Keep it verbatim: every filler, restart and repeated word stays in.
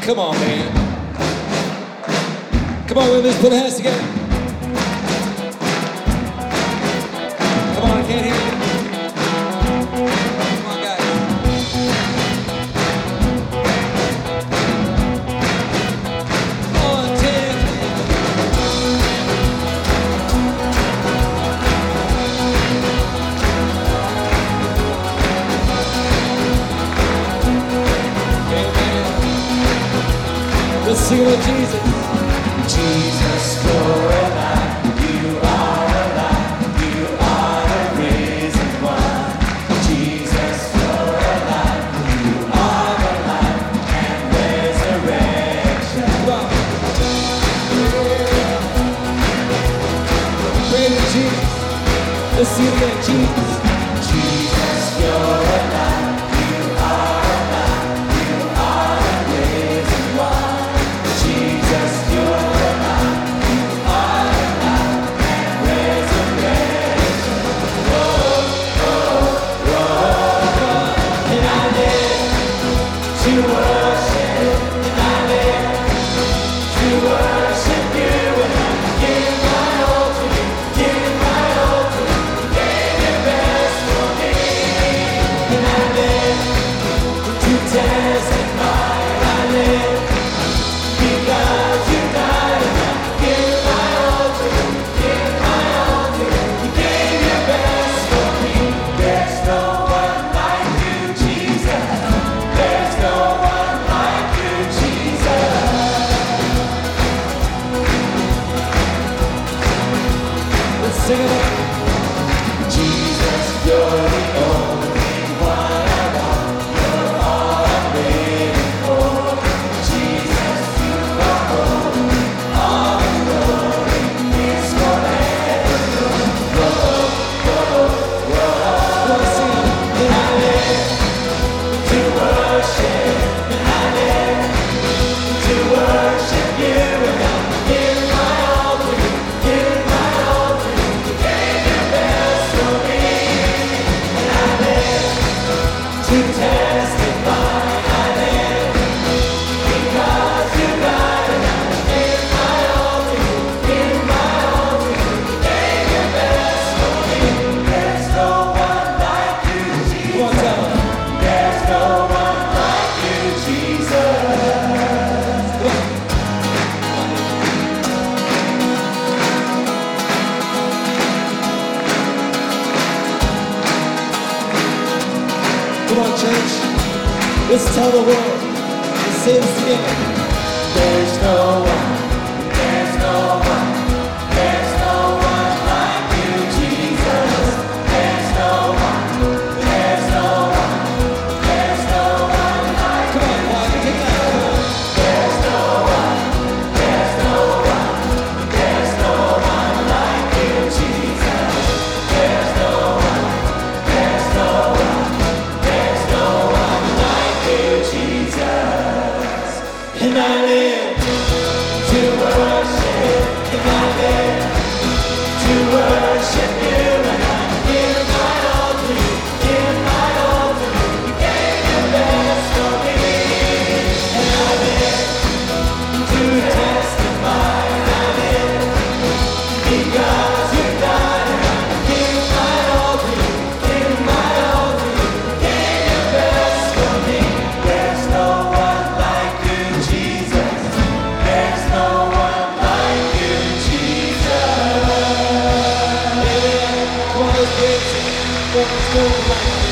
Come on, man. Come on, let's put our hands together. Come on, I can't hear you. Come on, guys. One, two, let's sing about Jesus. Jesus, you're alive. You are alive. You are the risen one. Jesus, you're alive. You are alive and resurrection. Praise Jesus. Let's sing it again, Jesus. Jesus, you're alive. You are alive. You are the risen one. Jesus, you're alive. You are alive and resurrection. Oh, oh, oh. And I live to worship. And I live to worship you. And I give my all to you. Give my all to you. You gave your best for me. And I live to testify. And I live because you died. And I give my all to you. Give my all to you. You gave your best for me. There's no one like you, Jesus. There's no one like you, Jesus. Let's sing it again. Jesus, you're the only one I want. You're all I'm waiting for. Jesus, you are holy. All the glory is forever. Whoa, whoa, whoa. Let's sing it. And I live to worship. And I live to worship you. And I give my all to you. Give my all to you. You gave your best for me. And I live to testify. I live because you died. And I give my all to you. Give my all to you. You gave your best for me. There's no one like you, Come on, Jesus. tell them. There's no one like you, Jesus. Come on, church. Let's tell the world. Let's say this together. There's no one, there's no one, there's no one like you, Jesus. There's no one, there's no one, there's no one like Come on, Juan, take that. There's no one, there's no one, there's no one like you, Jesus. There's no one, there's no one, there's no one like you, Jesus. And I live to worship, and I live to worship you, and I give my all to you, give my all to you. You gave your best for me, and I live to testify. And I live because you died. And I give my all to you, give my all to you. You gave your best for me. There's no one like you, Jesus. There's no one like you, Jesus. Come on, let's praise him. Let's go.